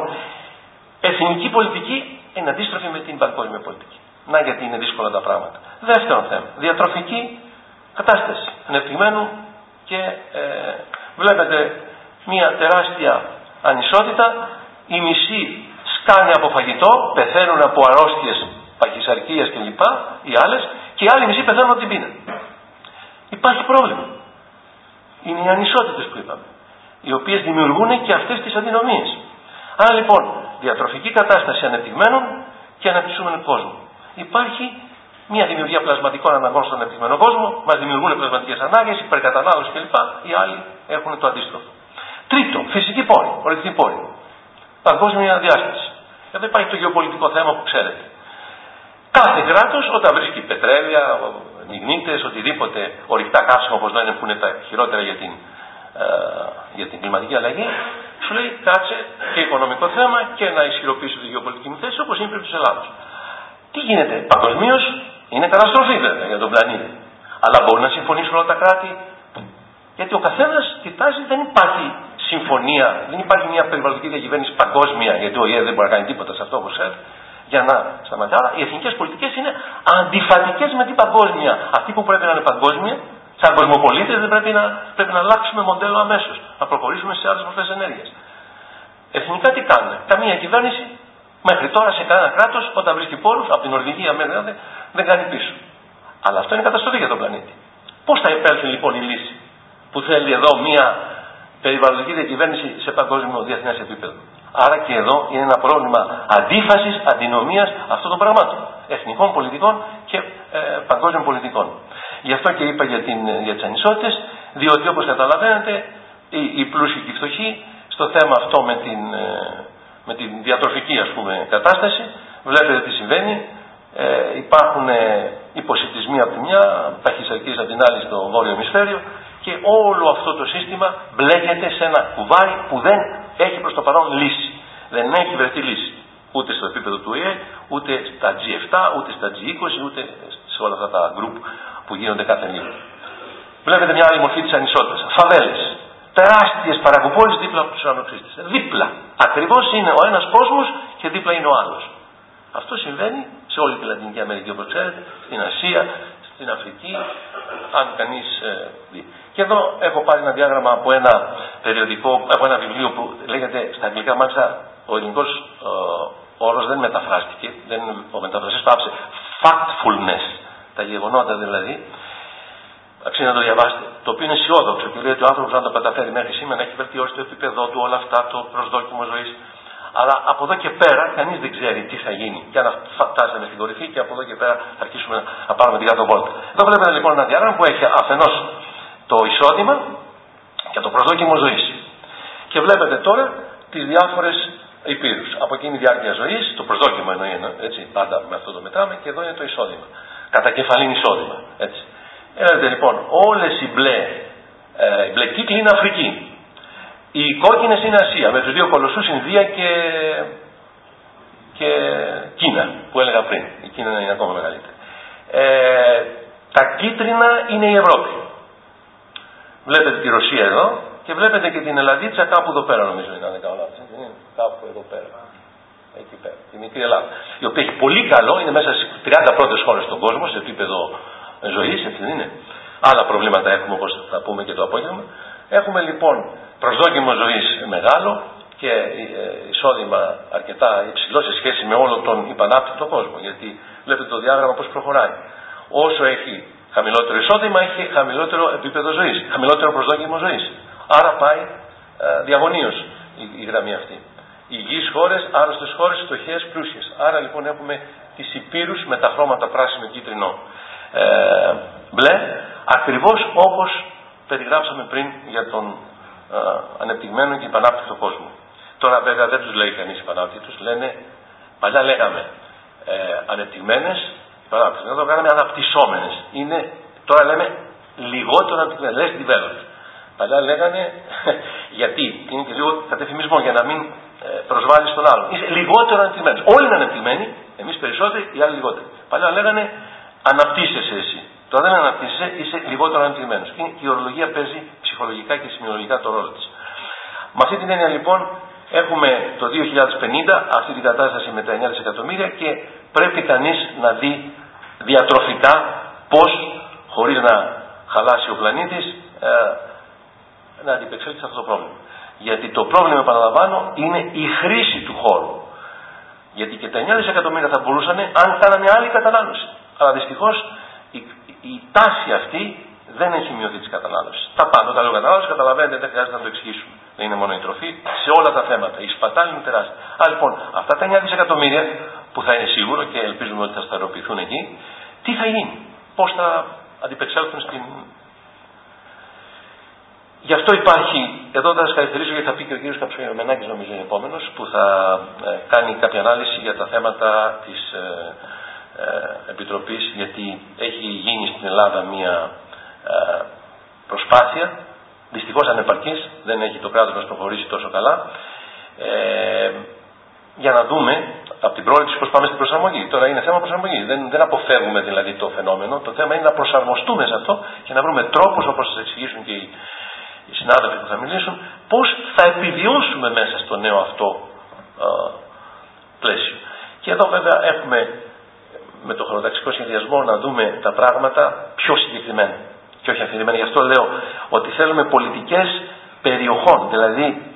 εθνική πολιτική είναι αντίστροφη με την παγκόσμια πολιτική. Να γιατί είναι δύσκολα τα πράγματα. Δεύτερο θέμα, διατροφική κατάσταση ανεπτυγμένου και ε, βλέπετε μια τεράστια ανισότητα. Οι μισοί σκάνε από φαγητό, πεθαίνουν από αρρώστιες, παχυσαρκίες κλπ. Οι άλλες, και οι άλλοι μισοί πεθαίνουν από την πείνα. Υπάρχει πρόβλημα. Είναι οι ανισότητες που είπαμε, οι οποίες δημιουργούν και αυτές τις αδυναμίες. Άρα λοιπόν, διατροφική κατάσταση ανεπτυγμένων και αναπτυσσόμενου κόσμου. Υπάρχει μια δημιουργία πλασματικών αναγκών στον ανεπτυγμένο κόσμο, μας δημιουργούν πλασματικές ανάγκες, υπερκατανάλωση κλπ. Οι άλλοι έχουν το αντίστροφο. Τρίτο, φυσική πόρη, ορεικτή πόρη. Παγκόσμια διάσταση. Εδώ υπάρχει το γεωπολιτικό θέμα που ξέρετε. Κάθε κράτος όταν βρίσκει πετρέλαια, λιγνίτες, οτιδήποτε ορεικτά καύσιμα όπως να είναι που είναι τα χειρότερα για την, ε, για την κλιματική αλλαγή, σου λέει κάτσε και οικονομικό θέμα και να ισχυροποιήσω τη γεωπολιτική μου θέση όπως είναι η περίπτωση της Ελλάδος. Τι γίνεται, παγκοσμίως είναι καταστροφή βέβαια για τον πλανήτη. Αλλά μπορούν να συμφωνήσουν όλα τα κράτη. Γιατί ο καθένας κοιτάζει, δεν υπάρχει συμφωνία, δεν υπάρχει μια περιβαλλοντική διακυβέρνηση παγκόσμια, γιατί ο ΙΕ δεν μπορεί να κάνει τίποτα σε αυτό όπως ξέρετε, για να σταματήσει. Άρα οι εθνικές πολιτικές είναι αντιφατικές με την παγκόσμια. Αυτή που πρέπει να είναι παγκόσμια, σαν κοσμοπολίτες δεν πρέπει να, πρέπει να αλλάξουμε μοντέλο αμέσως, να προχωρήσουμε σε άλλες μορφές ενέργειας. Εθνικά τι κάνουν, καμία κυβέρνηση μέχρι τώρα σε κανένα κράτος, όταν βρίσκει πόρους, από την Νορβηγία μέχρι δεν, δεν κάνει πίσω. Αλλά αυτό είναι καταστροφή για τον πλανήτη. Πώς θα επέλθει λοιπόν η λύση που θέλει εδώ μια περιβαλλοντική διακυβέρνηση σε παγκόσμιο διεθνές επίπεδο? Άρα και εδώ είναι ένα πρόβλημα αντίφασης, αντινομίας αυτών των πραγμάτων. Εθνικών πολιτικών και ε, παγκόσμιων πολιτικών. Γι' αυτό και είπα για, την, για τις ανισότητες, διότι όπως καταλαβαίνετε οι, οι πλούσιοι και οι φτωχοί στο θέμα αυτό με την, ε, με την διατροφική ας πούμε κατάσταση, βλέπετε τι συμβαίνει. Ε, υπάρχουν ε, υποσιτισμοί από τη μια, παχυσαρκίες από την άλλη στο βόρειο ημισφαίριο και όλο αυτό το σύστημα μπλέκεται σε ένα κουβάρι που δεν έχει προς το παρόν λύση. Δεν έχει βρεθεί λύση. Ούτε στο επίπεδο του ΙΕ, ούτε στα τζι επτά, ούτε στα τζι είκοσι, ούτε σε όλα αυτά τα γκρουπ που γίνονται κάθε λίγο. Βλέπετε μια άλλη μορφή της ανισότητας. Φαβέλες. Τεράστιες παρακοπόλεις δίπλα από τους ουρανοξύστες. Δίπλα. Ακριβώς είναι ο ένας κόσμος και δίπλα είναι ο άλλος. Αυτό συμβαίνει σε όλη τη Λατινική Αμερική όπως ξέρετε, στην Ασία, στην Αφρική, αν κανείς ε, δει. Και εδώ έχω πάρει ένα διάγραμμα από ένα περιοδικό, από ένα βιβλίο που λέγεται στα αγγλικά, μάλιστα ο ελληνικός ε, όρος δεν μεταφράστηκε, δεν, ο μεταφραστής το άψε factfulness, τα γεγονότα δηλαδή, αξίζει να το διαβάσετε, το οποίο είναι αισιόδοξο και λέει ότι ο άνθρωπος αν το καταφέρει μέχρι σήμερα να έχει βελτιώσει το επίπεδο του, όλα αυτά, το προσδόκιμο ζωής. Αλλά από εδώ και πέρα κανείς δεν ξέρει τι θα γίνει. Και αν φτάσαμε στην κορυφή και από εδώ και πέρα θα αρχίσουμε να πάρουμε την κάτω βόλτα. Εδώ βλέπετε λοιπόν ένα διάγραμμα που έχει αφενός το εισόδημα και το προσδόκιμο ζωής. Και βλέπετε τώρα τις διάφορες υπήρους. Από εκείνη η διάρκεια ζωής, το προσδόκιμο εννοεί, έτσι, πάντα με αυτό το μετράμε, και εδώ είναι το εισόδημα. Κατά κεφαλήν εισόδημα. Έτσι. Βλέπετε λοιπόν όλες οι μπλε, ε, οι μπλε κύκλοι είναι Αφρική. Οι κόκκινες είναι Ασία, με τους δύο κολοσσούς Ινδία και, και Κίνα, που έλεγα πριν. Η Κίνα είναι ακόμα μεγαλύτερη. Ε, τα κίτρινα είναι η Ευρώπη. Βλέπετε τη Ρωσία εδώ και βλέπετε και την Ελλαδίτσα κάπου εδώ πέρα, νομίζω είναι, αν δεν κάνω λάθος. Κάπου εδώ πέρα. Εκεί πέρα. Η μικρή Ελλάδα. Η οποία έχει πολύ καλό, είναι μέσα στις τριάντα πρώτες χώρες στον κόσμο, σε επίπεδο ζωής, έτσι δεν είναι. Άλλα προβλήματα έχουμε, όπως θα πούμε και το απόγευμα. Έχουμε λοιπόν προσδόκιμο ζωής μεγάλο και εισόδημα αρκετά υψηλό σε σχέση με όλο τον υπανάπτυκτο κόσμο. Γιατί βλέπετε το διάγραμμα πώς προχωράει. Όσο έχει χαμηλότερο εισόδημα, έχει χαμηλότερο επίπεδο ζωής, χαμηλότερο προσδόκιμο ζωής. Άρα πάει ε, διαγωνίως η, η γραμμή αυτή. Υγιείς χώρες, άρρωστες χώρες, φτωχές, πλούσιες. Άρα λοιπόν έχουμε τις υπήρους με τα χρώματα πράσινο, κίτρινο, ε, μπλε, ακριβώς όπως περιγράψαμε πριν για τον ε, ανεπτυγμένο και υπανάπτυκτο κόσμο. Τώρα βέβαια δεν τους λέει κανείς υπανάπτυκτους, λένε, παλιά λέγαμε ε, ανεπτυγμένες, υπανάπτυκτες, εδώ κάναμε αναπτυσσόμενες. Είναι, τώρα λέμε λιγότερο ανεπτυγμένες, less developed. Παλιά λέγανε, γιατί είναι και λίγο κατεφημισμό για να μην ε, προσβάλλει στον άλλον. Είσαι λιγότερο ανεπτυγμένος. Όλοι είναι ανεπτυγμένοι, εμείς περισσότεροι, οι άλλοι λιγότεροι. Παλιά λέγανε αναπτύσσεσαι εσύ. Τώρα δεν αναπτύσσεσαι, είσαι λιγότερο ανεπτυγμένος. Και η ορολογία παίζει ψυχολογικά και σημειολογικά το ρόλο της. Με αυτή την έννοια λοιπόν έχουμε το δύο χιλιάδες πενήντα αυτή την κατάσταση με τα εννιά δισεκατομμύρια και πρέπει κανείς να δει διατροφικά πώς, χωρίς να χαλάσει ο πλανήτης, ε, να αντιπεξέλθει σε αυτό το πρόβλημα. Γιατί το πρόβλημα, επαναλαμβάνω, είναι η χρήση του χώρου. Γιατί και τα εννιά δισεκατομμύρια θα μπορούσαν αν κάνανε άλλη κατανάλωση. Αλλά δυστυχώς η, η τάση αυτή δεν έχει μειωθεί της κατανάλωσης. Τα πάντα, όταν λέω κατανάλωση, καταλαβαίνετε, δεν χρειάζεται να το εξηγήσουμε. Δεν είναι μόνο η τροφή, σε όλα τα θέματα. Η σπατάλη είναι τεράστια. Α, λοιπόν, αυτά τα εννιά δισεκατομμύρια που θα είναι σίγουρο και ελπίζουμε ότι θα σταθεροποιηθούν εκεί, τι θα γίνει, πώς θα αντιπεξέλθουν στην. Γι' αυτό υπάρχει, εδώ θα σας χαρακτηρίσω γιατί θα πει και ο κύριος Καψογεμενάκης, νομίζω είναι επόμενος, που θα ε, κάνει κάποια ανάλυση για τα θέματα της ε, ε, Επιτροπής, γιατί έχει γίνει στην Ελλάδα μια ε, προσπάθεια δυστυχώς ανεπαρκής, δεν έχει το κράτος μας προχωρήσει τόσο καλά. Ε, για να δούμε από την πρόληψη πώς πάμε στην προσαρμογή. Τώρα είναι θέμα προσαρμογής. Δεν, δεν αποφεύγουμε δηλαδή το φαινόμενο. Το θέμα είναι να προσαρμοστούμε σε αυτό και να βρούμε τρόπους, όπως σας εξηγήσουν και οι, οι συνάδελφοι που θα μιλήσουν, πώς θα επιβιώσουμε μέσα στο νέο αυτό α, πλαίσιο. Και εδώ βέβαια έχουμε με το χωροταξικό σχεδιασμό να δούμε τα πράγματα πιο συγκεκριμένα και όχι αφηρημένα. Γι' αυτό λέω ότι θέλουμε πολιτικές περιοχών, δηλαδή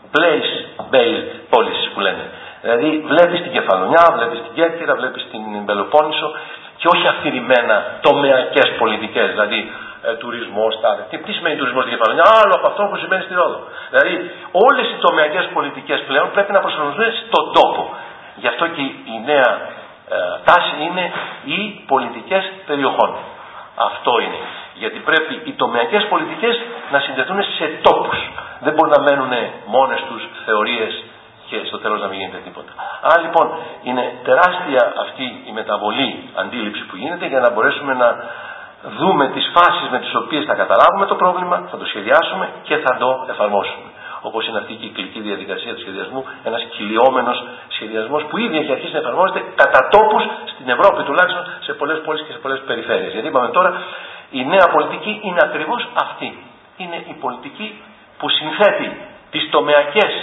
place-based policies που λένε. Δηλαδή βλέπεις την Κεφαλονιά, βλέπεις την Κέρκυρα, βλέπεις την Πελοπόννησο και όχι αφηρημένα τομεακές πολιτικές, δηλαδή ε, τουρισμός, τάδε. Τι, τι σημαίνει τουρισμός στην Κεφαλονιά, άλλο από αυτό που σημαίνει στη Ρόδο. Δηλαδή όλες οι τομεακές πολιτικές πλέον πρέπει να προσαρμοστούν στον τόπο. Γι' αυτό και η νέα ε, τάση είναι οι πολιτικές περιοχών. Αυτό είναι. Γιατί πρέπει οι τομεακές πολιτικές να συνδεθούν σε τόπους. Δεν μπορούν να μένουν μόνες τους θεωρίες και στο τέλος να μην γίνεται τίποτα. Άρα λοιπόν είναι τεράστια αυτή η μεταβολή αντίληψη που γίνεται για να μπορέσουμε να δούμε τις φάσεις με τις οποίες θα καταλάβουμε το πρόβλημα, θα το σχεδιάσουμε και θα το εφαρμόσουμε. Όπως είναι αυτή η κυκλική διαδικασία του σχεδιασμού, ένας κυλιόμενος σχεδιασμός που ήδη έχει αρχίσει να εφαρμόζεται κατά τόπους στην Ευρώπη τουλάχιστον σε πολλές πόλεις και σε πολλές περιφέρειες. Γιατί είπαμε τώρα, η νέα πολιτική είναι ακριβώς αυτή. Είναι η πολιτική που συνθέτει τις τομεακές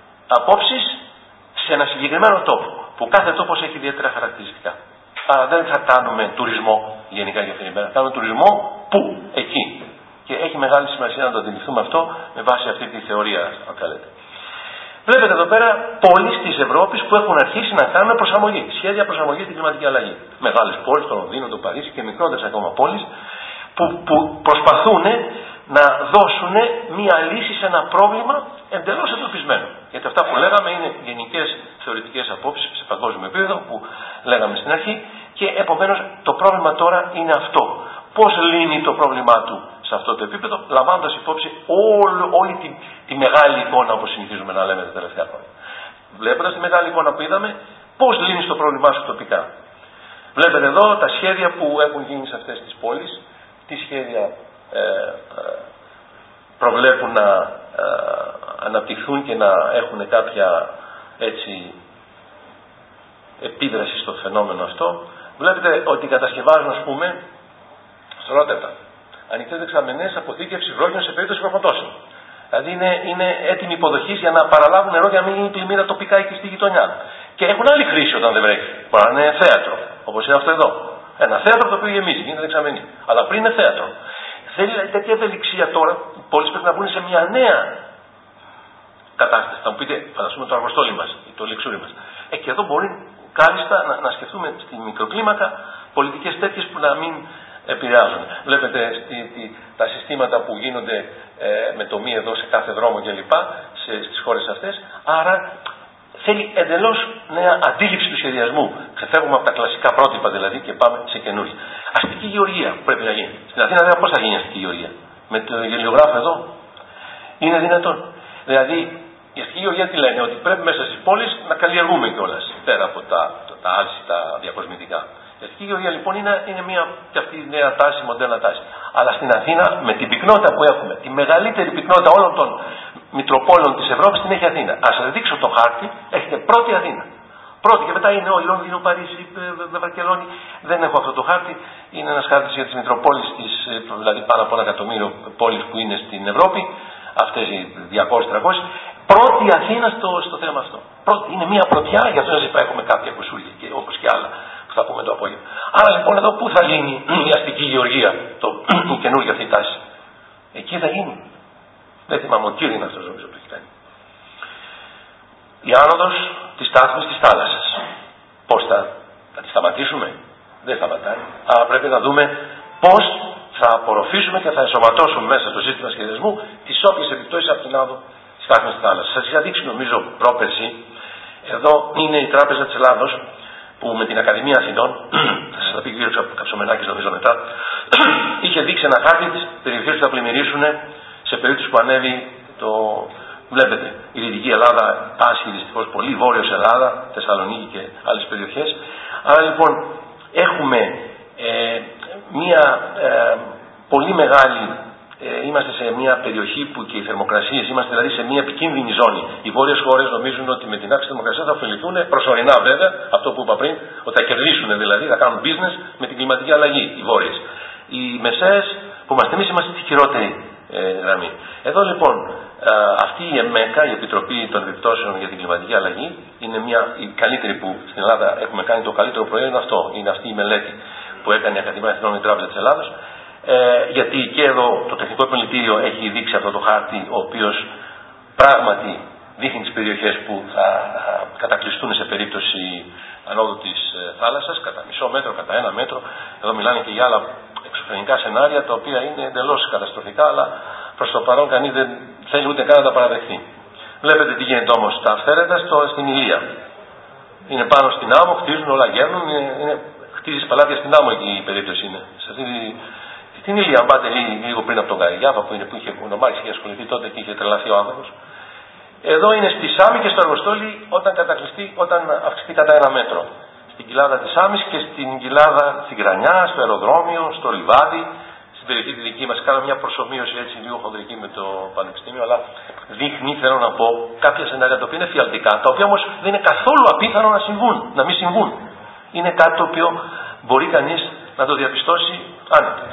απόψεις σε ένα συγκεκριμένο τόπο, που κάθε τόπος έχει ιδιαίτερα χαρακτηριστικά. Άρα δεν θα κάνουμε τουρισμό γενικά και αφηρημένα, θα κάνουμε τουρισμό πού, εκεί. Και έχει μεγάλη σημασία να το αντιληφθούμε αυτό με βάση αυτή τη θεωρία, αν θέλετε. Βλέπετε εδώ πέρα πόλεις της Ευρώπης που έχουν αρχίσει να κάνουν προσαρμογή, σχέδια προσαρμογής στην κλιματική αλλαγή. Μεγάλες πόλεις, το Λονδίνο, το Παρίσι και μικρότερες ακόμα πόλεις, που, που προσπαθούν να δώσουν μία λύση σε ένα πρόβλημα εντελώς εντοπισμένο. Γιατί αυτά που λέγαμε είναι γενικές θεωρητικές απόψεις σε παγκόσμιο επίπεδο που λέγαμε στην αρχή και επομένως το πρόβλημα τώρα είναι αυτό. Πώς λύνει το πρόβλημά του σε αυτό το επίπεδο, λαμβάνοντας υπόψη όλη, όλη τη, τη μεγάλη εικόνα όπως συνηθίζουμε να λέμε τα τελευταία χρόνια. Βλέποντας τη μεγάλη εικόνα που είδαμε, πώς λύνεις το πρόβλημά σου τοπικά. Βλέπετε εδώ τα σχέδια που έχουν γίνει σε αυτές τις πόλεις, τι σχέδια ε, ε, προβλέπουν να ε, αναπτυχθούν και να έχουν κάποια έτσι επίδραση στο φαινόμενο αυτό. Βλέπετε ότι κατασκευάζουν, ας πούμε, στο Ρότερνταμ ανοιχτές δεξαμενές αποθήκευση βρόχιων σε περίπτωση βροχοπτώσεων. Δηλαδή είναι, είναι έτοιμη υποδοχή για να παραλάβουν νερό για να μην γίνει πλημμύρα τοπικά εκεί στη γειτονιά. Και έχουν άλλη χρήση όταν δεν βρέχει. Μπορεί να είναι θέατρο, όπως είναι αυτό εδώ. Ένα θέατρο το οποίο γεμίζει, γίνεται δεξαμενή. Αλλά πριν είναι θέατρο. Θέλει τέτοια ευελιξία τώρα, οι πόλεις πρέπει να μπουν σε μια νέα κατάσταση. Θα μου πείτε, φανταστούμε το αργοστόλι μας, το λεξούρι μας. Ε, και εδώ μπορεί κάλλιστα να, να σκεφτούμε στη μικροκλίμακα πολιτικές τέτοιες που να μην επηρεάζουν. Βλέπετε στη, τη, τα συστήματα που γίνονται ε, με τομή εδώ σε κάθε δρόμο κλπ. Στις χώρες αυτές. Άρα θέλει εντελώς νέα αντίληψη του σχεδιασμού. Ξεφεύγουμε από τα κλασικά πρότυπα δηλαδή και πάμε σε καινούργια. Αστική γεωργία που πρέπει να γίνει. Στην Αθήνα δεν πώς θα γίνει αστική γεωργία. Με το γελιογράφο εδώ είναι δυνατόν. Δηλαδή η αστική γεωργία τι λένε, ότι πρέπει μέσα στις πόλεις να καλλιεργούμε κιόλας πέρα από τα, τα, τα άλση, τα διακοσμητικά. Η αστική γεωργία λοιπόν είναι, είναι μια και αυτή η νέα τάση, μοντέρνα τάση. Αλλά στην Αθήνα με την πυκνότητα που έχουμε, τη μεγαλύτερη πυκνότητα όλων των μητροπόλεων της Ευρώπης την έχει Αθήνα. Ας σας δείξω το χάρτη, έχετε πρώτη Αθήνα. Πρώτη και μετά είναι ο Λονδίνο, Παρίσι, Βαρκελόνη. Δεν έχω αυτό το χάρτη. Είναι ένας χάρτης για τις μητροπόλεις, δηλαδή πάνω από ένα εκατομμύριο πόλεις που είναι στην Ευρώπη. Αυτές οι διακόσιες τριακόσιες. Πρώτη Αθήνα στο, στο θέμα αυτό. Πρώτη, είναι μια πρωτιά, γι' αυτό σας είπα έχουμε κάποια κουσούλια και όπως και άλλα που θα πούμε το απόγευμα. Άρα λοιπόν εδώ πού θα γίνει η αστική γεωργία, το, η καινούργια αυτή τάση. Εκεί θα γίνει. Δεν θυμάμαι, ο Κύριν αυτός νομίζω που έχει κάνει. Η άνοδος της στάθμης της θάλασσας. Πώς θα, θα τη σταματήσουμε? Δεν σταματάει. Άρα πρέπει να δούμε πώς θα απορροφήσουμε και θα ενσωματώσουμε μέσα στο σύστημα σχεδιασμού τις όποιες επιπτώσεις από την άνοδο της στάθμης της θάλασσας. Σας είχα δείξει νομίζω πρόπερση. Εδώ είναι η Τράπεζα της Ελλάδος που με την Ακαδημία Αθηνών, θα σας τα πει ο κ. Καψομενάκης νομίζω μετά, είχε δείξει ένα χάρτη της περιοχής που θα πλημμυρίσουν σε περίπτωση που ανέβει το. Βλέπετε, η Δυτική Ελλάδα τάσσει δυστυχώς πολύ, Βόρειος Ελλάδα, Θεσσαλονίκη και άλλες περιοχές. Άρα λοιπόν έχουμε ε, μία ε, πολύ μεγάλη ε, είμαστε σε μια περιοχή που και οι θερμοκρασίες, είμαστε δηλαδή σε μια επικίνδυνη ζώνη. Οι βόρειες χώρες νομίζουν ότι με την αύξηση της θερμοκρασίας θα ωφεληθούν, προσωρινά βέβαια, αυτό που είπα πριν, ότι θα κερδίσουν δηλαδή, θα κάνουν business με την κλιματική αλλαγή οι βόρειες. Οι μεσαίες που είμαστε εμείς είμαστε στη χειρότερη ε, γραμμή. Εδώ λοιπόν ε, αυτή η ΕΜΕΚΑ, η Επιτροπή των Επιπτώσεων για την Κλιματική Αλλαγή, είναι μια, η καλύτερη που στην Ελλάδα έχουμε κάνει, το καλύτερο προϊόν είναι αυτό. Είναι αυτή η μελέτη που έκανε η Ακαδημία Εθνών, η Τράπεζα της Ελλάδος. Ε, γιατί και εδώ το Τεχνικό Επιμελητήριο έχει δείξει αυτό το χάρτη, ο οποίος πράγματι δείχνει τις περιοχές που θα κατακλειστούν σε περίπτωση ανόδου της θάλασσας, κατά μισό μέτρο, κατά ένα μέτρο. Εδώ μιλάνε και για άλλα εξωφρενικά σενάρια, τα οποία είναι εντελώς καταστροφικά, αλλά προς το παρόν κανείς δεν θέλει ούτε καν να τα παραδεχθεί. Βλέπετε τι γίνεται όμως στα αυθαίρετα στο, στην Ηλία. Είναι πάνω στην άμμο, χτίζουν, όλα γέρνουν, είναι, είναι, χτίζεις παλάτια στην άμμο εκεί η περίπτωση είναι. Στην Ηλία, αν πάτε λίγο πριν από τον Καριγιάβα που, είναι, που είχε ονομάξει, είχε ασχοληθεί τότε και είχε τρελαθεί ο άνθρωπος. Εδώ είναι στη Σάμη και στο Αργοστόλι όταν κατακλειστεί, όταν αυξηθεί κατά ένα μέτρο. Στην κοιλάδα της Σάμης και στην κοιλάδα στην Κρανιά, στο αεροδρόμιο, στο Λιβάδι, στην περιοχή τη δική μας. Κάνω μια προσομοίωση έτσι λίγο χονδρική με το Πανεπιστήμιο, αλλά δείχνει, θέλω να πω, κάποια σενάρια τα οποία είναι φιαλτικά, τα οποία όμως δεν είναι καθόλου απίθανο να συμβούν, να μην συμβούν. Είναι κάτι το οποίο μπορεί κανείς να το διαπιστώσει άνετα.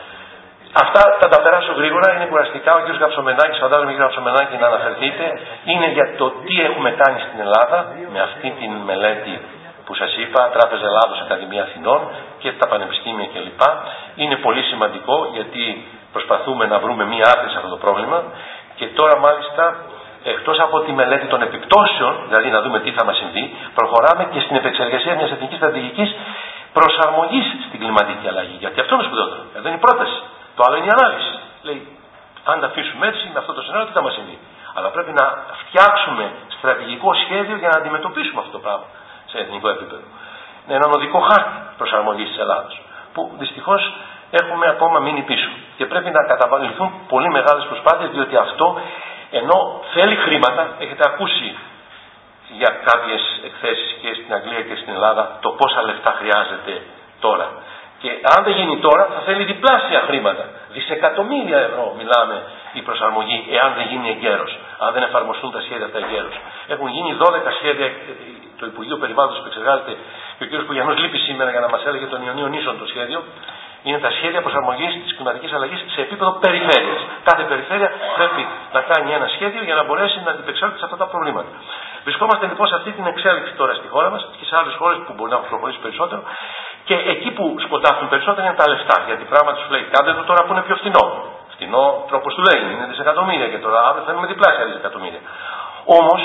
Αυτά θα τα περάσω γρήγορα, είναι κουραστικά. Ο κ. Γαψομενάκης, φαντάζομαι κ. Γαψομενάκη να αναφερθείτε, είναι για το τι έχουμε κάνει στην Ελλάδα με αυτή την μελέτη που σας είπα, Τράπεζα Ελλάδος, Ακαδημία Αθηνών και τα πανεπιστήμια κλπ. Είναι πολύ σημαντικό γιατί προσπαθούμε να βρούμε μία άκρη σε αυτό το πρόβλημα και τώρα μάλιστα εκτός από τη μελέτη των επιπτώσεων, δηλαδή να δούμε τι θα μας συμβεί, προχωράμε και στην επεξεργασία μιας εθνικής στρατηγικής προσαρμογής στην κλιματική αλλαγή. Γιατί αυτό είναι σπουδαιότερο. Εδώ είναι η πρόταση. Το άλλο είναι η ανάλυση. Λέει, αν τα αφήσουμε έτσι, με αυτό το σενάριο, τι θα μας συμβεί. Αλλά πρέπει να φτιάξουμε στρατηγικό σχέδιο για να αντιμετωπίσουμε αυτό το πράγμα σε εθνικό επίπεδο. Είναι έναν οδικό χάρτη προσαρμογής της Ελλάδος, που δυστυχώς έχουμε ακόμα μείνει πίσω. Και πρέπει να καταβαληθούν πολύ μεγάλες προσπάθειες, διότι αυτό, ενώ θέλει χρήματα, έχετε ακούσει για κάποιες εκθέσεις και στην Αγγλία και στην Ελλάδα το πόσα λεφτά χρειάζεται τώρα. Και αν δεν γίνει τώρα θα θέλει διπλάσια χρήματα. Δισεκατομμύρια ευρώ μιλάμε η προσαρμογή, εάν δεν γίνει εγκαίρως. Αν δεν εφαρμοστούν τα σχέδια αυτά εγκαίρως. Έχουν γίνει δώδεκα σχέδια, το Υπουργείο Περιβάλλοντος που εξεργάζεται και ο κ. Πουγιανός λείπει σήμερα για να μας έλεγε τον Ιωνίων Νήσων το σχέδιο. Είναι τα σχέδια προσαρμογής της κλιματικής αλλαγής σε επίπεδο περιφέρειας. Κάθε περιφέρεια πρέπει να κάνει ένα σχέδιο για να μπορέσει να αντιπεξέλθει σε αυτά τα προβλήματα. Βρισκόμαστε λοιπόν σε αυτή την εξέλιξη τώρα στη χώρα μας και σε άλλες χώρες που μπορεί να έχουν προχωρήσει περισσότερο. Και εκεί που σκοντάφτουν περισσότερο είναι τα λεφτά. Γιατί πράγματι σου λέει, κάντε το τώρα που είναι πιο φθηνό. Φθηνό τρόπο του λέει, είναι δισεκατομμύρια και τώρα αύριο θέλουμε διπλάσια δισεκατομμύρια. Όμως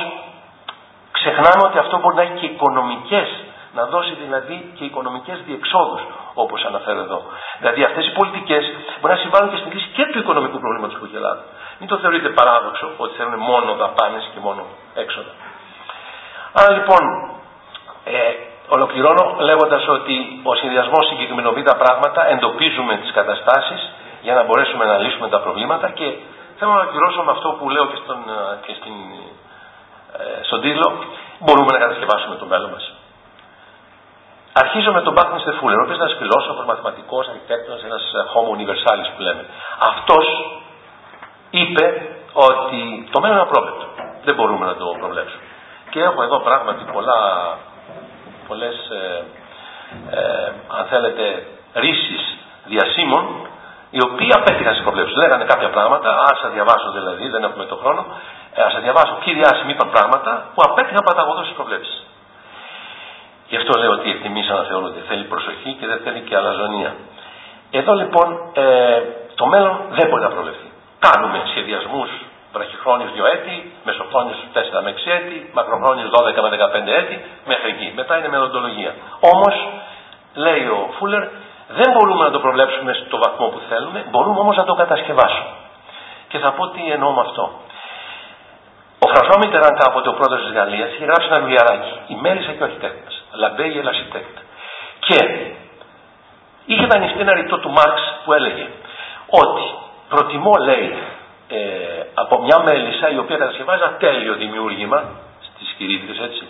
ξεχνάμε ότι αυτό μπορεί να έχει και οικονομικές, να δώσει δηλαδή και οικονομικές διεξόδους, όπως αναφέρω εδώ. Δηλαδή αυτές οι πολιτικές μπορεί να συμβάλλουν και στην λύση και του οικονομικού προβλήματος που έχει η Ελλάδα. Μην το θεωρείτε παράδοξο ότι θέλουν μόνο δαπάνες και μόνο έξοδα. Άρα λοιπόν, ε, ολοκληρώνω λέγοντας ότι ο συνδυασμός συγκεκριμενοποιεί τα πράγματα, εντοπίζουμε τις καταστάσεις για να μπορέσουμε να λύσουμε τα προβλήματα και θέλω να ολοκληρώσω με αυτό που λέω και, στον, και στην, ε, στον τίτλο, μπορούμε να κατασκευάσουμε το μέλλον μας. Αρχίζω με τον Buckminster Fuller, ο οποίος είναι ένας φιλόσοφος, μαθηματικός, αρχιτέκτονας, ένας homo universalis που λέμε. Αυτός είπε ότι το μέλλον είναι απρόβλεπτο. Δεν μπορούμε να το προβλέψουμε. Και έχω εδώ πράγματι πολλά, πολλές, ε, ε, αν θέλετε, ρίσεις διασύμων, οι οποίοι απέτυχαν στις προβλέψεις. Λέγανε κάποια πράγματα, ας σας διαβάσω δηλαδή, δεν έχουμε το χρόνο, ε, ας σας διαβάσω ποιοι διάσημοι είπαν πράγματα που απέτυχαν παταγωδώς στις προβλέψεις. Γι' αυτό λέω ότι οι εκτιμήσεις αναθεωρούνται. Θέλει προσοχή και δεν θέλει και αλαζονία. Εδώ λοιπόν ε, το μέλλον δεν μπορεί να προβλεφθεί. Κάνουμε σχεδιασμούς βραχυχρόνιους δύο έτη, μεσοχρόνιους τέσσερα με έξι έτη, μακροχρόνιους δώδεκα με δεκαπέντε έτη, μέχρι εκεί. Μετά είναι μελλοντολογία. Όμως, λέει ο Φούλερ, δεν μπορούμε να το προβλέψουμε στο βαθμό που θέλουμε, μπορούμε όμως να το κατασκευάσουμε. Και θα πω τι εννοώ με αυτό. Ο Φρανσουά Μιτεράν, κάποτε ο πρόεδρος της Γαλλίας, είχε γράψει ένα βιβλιαράκι, η Μέλισσα και ο αρχιτέκτονας. L'abeille et l'architecte. Και είχε δανειστεί ένα ρητό του Μάρξ που έλεγε ότι προτιμώ, λέει, ε, από μια μέλισσα η οποία κατασκευάζει ένα τέλειο δημιούργημα στις Κυρίδες, έτσι.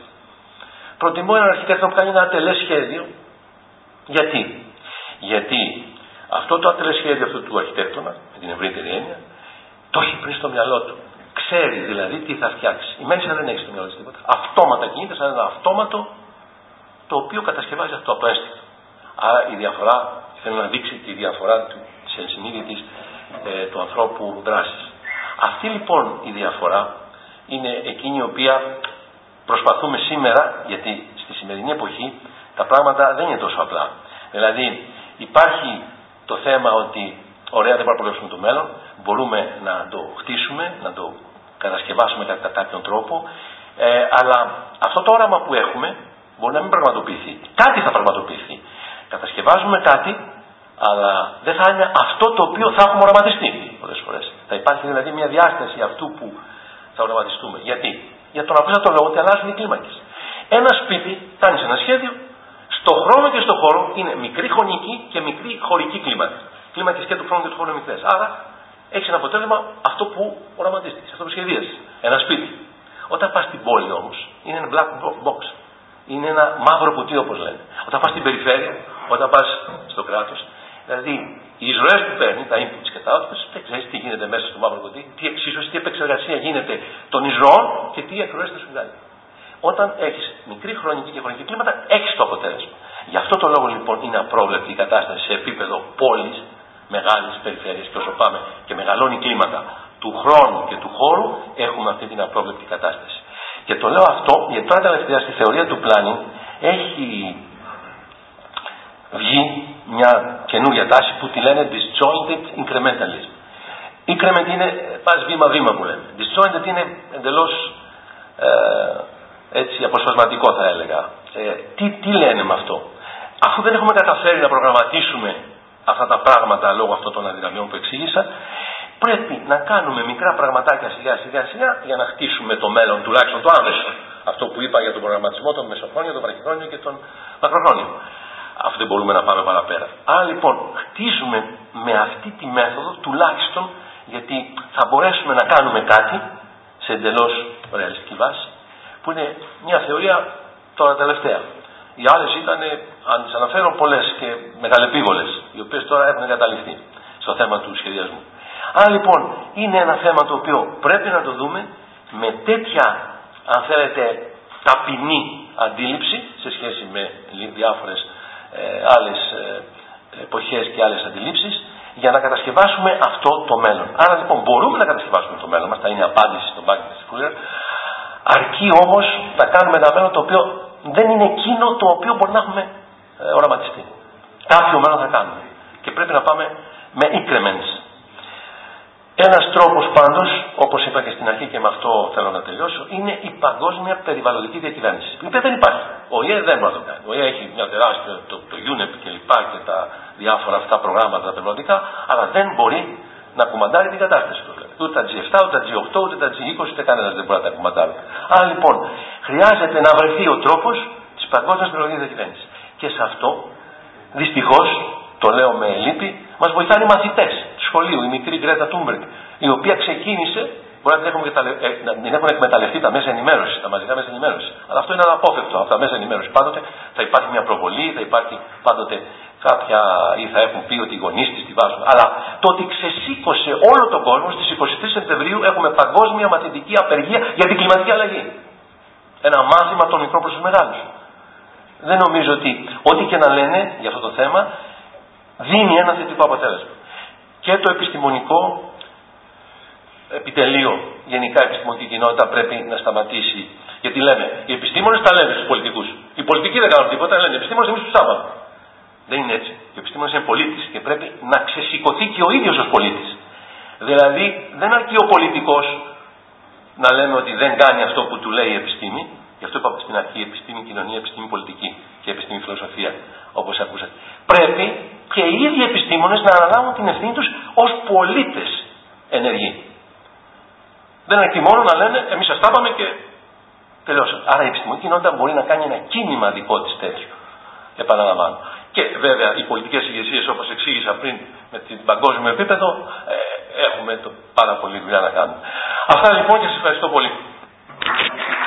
Προτιμώ έναν αρχιτέκτονα που κάνει ένα ατελές σχέδιο. Γιατί? Γιατί Αυτό το ατελεσχέδιο αυτού του αρχιτέκτονα, με την ευρύτερη έννοια, το έχει πριν στο μυαλό του. Ξέρει δηλαδή τι θα φτιάξει. Η Μέλισσα δεν έχει στο μυαλό της τίποτα. Αυτόματα κινείται σαν ένα αυτόματο το οποίο κατασκευάζει αυτό από το αίσθητο. Άρα η διαφορά, θέλω να δείξει τη διαφορά του, της ενσυνείδητης ε, του ανθρώπου δράσης. Αυτή λοιπόν η διαφορά είναι εκείνη η οποία προσπαθούμε σήμερα, γιατί στη σημερινή εποχή τα πράγματα δεν είναι τόσο απλά. Δηλαδή υπάρχει το θέμα ότι ωραία δεν μπορούμε να προβλέψουμε το μέλλον, μπορούμε να το χτίσουμε, να το κατασκευάσουμε κατά κάποιον τρόπο, ε, αλλά αυτό το όραμα που έχουμε μπορεί να μην πραγματοποιηθεί. Κάτι θα πραγματοποιηθεί. Κατασκευάζουμε κάτι, αλλά δεν θα είναι αυτό το οποίο θα έχουμε οραματιστεί πολλές φορές. Θα υπάρχει δηλαδή μια διάσταση αυτού που θα οραματιστούμε. Γιατί? Για τον απλό το λόγο ότι αλλάζουν οι κλίμακες. Ένα σπίτι, κάνεις ένα σχέδιο, στο χρόνο και στο χώρο είναι μικρή χρονική και μικρή χωρική κλίμακα. Κλίμακες και του χρόνου και του χώρου είναι μικρές. Άρα έχεις ένα αποτέλεσμα αυτό που οραματίστηκες, αυτό που σχεδίασες. Ένα σπίτι. Όταν πας στην πόλη όμως, είναι ένα black box. Είναι ένα μαύρο κουτί όπως λένε. Όταν πας στην περιφέρεια, όταν πας στο κράτος, δηλαδή οι εισρωές που παίρνει, τα inputs και τα outputs, δεν ξέρεις τι γίνεται μέσα στο μαύρο κουτί, τι εξίσωση, τι επεξεργασία γίνεται των εισρωών και τι εκροές θα σου βγάλει. Όταν έχεις μικρή χρονική και χρονική κλίματα, έχεις το αποτέλεσμα. Γι' αυτό το λόγο λοιπόν είναι απρόβλεπτη η κατάσταση σε επίπεδο πόλης, μεγάλης περιφέρειας, και όσο πάμε και μεγαλώνει η κλίμακα του χρόνου και του χώρου, έχουμε αυτή την απρόβλεπτη κατάσταση. Και το λέω αυτό γιατί τώρα τελευταία στη θεωρία του planning έχει βγει μια καινούργια τάση που τη λένε disjointed incrementalism. Increment είναι πας βήμα-βήμα που λένε. Disjointed είναι εντελώς ε, έτσι αποσπασματικό θα έλεγα. Ε, τι, τι λένε με αυτό? Αφού δεν έχουμε καταφέρει να προγραμματίσουμε αυτά τα πράγματα λόγω αυτών των αδυναμιών που εξήγησα, πρέπει να κάνουμε μικρά πραγματάκια σιγά σιγά σιγά για να χτίσουμε το μέλλον, τουλάχιστον το άμεσο. Αυτό που είπα για τον προγραμματισμό, τον μεσοχρόνιο, τον βραχυχρόνιο και τον μακροχρόνιο. Αυτό δεν μπορούμε να πάμε παραπέρα. Άρα λοιπόν χτίζουμε με αυτή τη μέθοδο τουλάχιστον, γιατί θα μπορέσουμε να κάνουμε κάτι σε εντελώς ρεαλιστική βάση, που είναι μια θεωρία τώρα τελευταία. Οι άλλες ήταν, αν τις αναφέρω, πολλές και μεγαλεπίβολες, οι οποίες τώρα έχουν εγκαταλειφθεί στο θέμα του σχεδιασμού. Άρα λοιπόν είναι ένα θέμα το οποίο πρέπει να το δούμε με τέτοια, αν θέλετε, ταπεινή αντίληψη σε σχέση με διάφορες ε, άλλες ε, εποχές και άλλες αντιλήψεις, για να κατασκευάσουμε αυτό το μέλλον. Άρα λοιπόν μπορούμε να κατασκευάσουμε το μέλλον μας, θα είναι η απάντηση στον Buckminster Fuller, αρκεί όμως να κάνουμε ένα μέλλον το οποίο δεν είναι εκείνο το οποίο μπορεί να έχουμε ε, οραματιστεί. Κάποιο μέλλον θα κάνουμε. Και πρέπει να πάμε με increments. Ένας τρόπος πάντως, όπως είπα και στην αρχή και με αυτό θέλω να τελειώσω, είναι η παγκόσμια περιβαλλοντική διακυβέρνηση. Η οποία δεν υπάρχει. Ο ΙΕ δεν μπορεί να το κάνει. Ο ΙΕ έχει μια τεράστια, το, το UNEP και λοιπά και τα διάφορα αυτά προγράμματα τα περιβαλλοντικά, αλλά δεν μπορεί να κουμαντάρει την κατάσταση του. Ούτε τα τζι επτά, ούτε τα τζι οκτώ, ούτε τα τζι είκοσι, ούτε κανένας δεν μπορεί να τα κουμαντάρει. Άρα λοιπόν, χρειάζεται να βρεθεί ο τρόπος της παγκόσμιας περιβαλλοντικής διακυβέρνησης. Και σε αυτό, δυστυχώς, το λέω με λύπη, μας βοηθάνε οι μαθητές του σχολείου, η μικρή Γκρέτα Τούνμπεργκ, η οποία ξεκίνησε, μπορεί να την έχουν, ε, να την έχουν εκμεταλλευτεί τα μέσα ενημέρωσης, τα μαζικά μέσα ενημέρωσης. Αλλά αυτό είναι αναπόφευκτο από τα μέσα ενημέρωσης. Πάντοτε θα υπάρχει μια προβολή, θα υπάρχει πάντοτε κάποια, ή θα έχουν πει ότι οι γονείς της τη βάζουν. Αλλά το ότι ξεσήκωσε όλο τον κόσμο, στις είκοσι τρεις Σεπτεμβρίου έχουμε παγκόσμια μαθητική απεργία για την κλιματική αλλαγή. Ένα μάθημα των μικρών προς τους μεγάλους. Δεν νομίζω ότι ό,τι και να λένε για αυτό το θέμα δίνει ένα θετικό αποτέλεσμα. Και το επιστημονικό επιτελείο, γενικά η επιστημονική κοινότητα πρέπει να σταματήσει. Γιατί λένε, οι επιστήμονες τα λένε στους πολιτικούς. Οι πολιτικοί δεν κάνουν τίποτα, λένε οι επιστήμονες εμείς τους άβαλαμε. Δεν είναι έτσι. Ο επιστήμονας είναι πολίτης και πρέπει να ξεσηκωθεί και ο ίδιος ως πολίτης. Δηλαδή δεν αρκεί ο πολιτικός να λέμε ότι δεν κάνει αυτό που του λέει η επιστήμη. Γι' αυτό είπα στην αρχή επιστήμη κοινωνία, επιστήμη πολιτική και επιστήμη φιλοσοφία, όπως ακούσατε. Πρέπει και οι ίδιοι επιστήμονες να αναλάβουν την ευθύνη τους ως πολίτες ενεργοί. Δεν αρκεί μόνο να λένε εμείς σας τα είπαμε και τελειώσαμε. Άρα η επιστημονική κοινότητα μπορεί να κάνει ένα κίνημα δικό της τέτοιο. Επαναλαμβάνω. Και βέβαια οι πολιτικές ηγεσίες, όπως εξήγησα πριν με την παγκόσμιο επίπεδο, ε, έχουμε το πάρα πολύ δουλειά να κάνουμε. Αυτά λοιπόν και σας ευχαριστώ πολύ.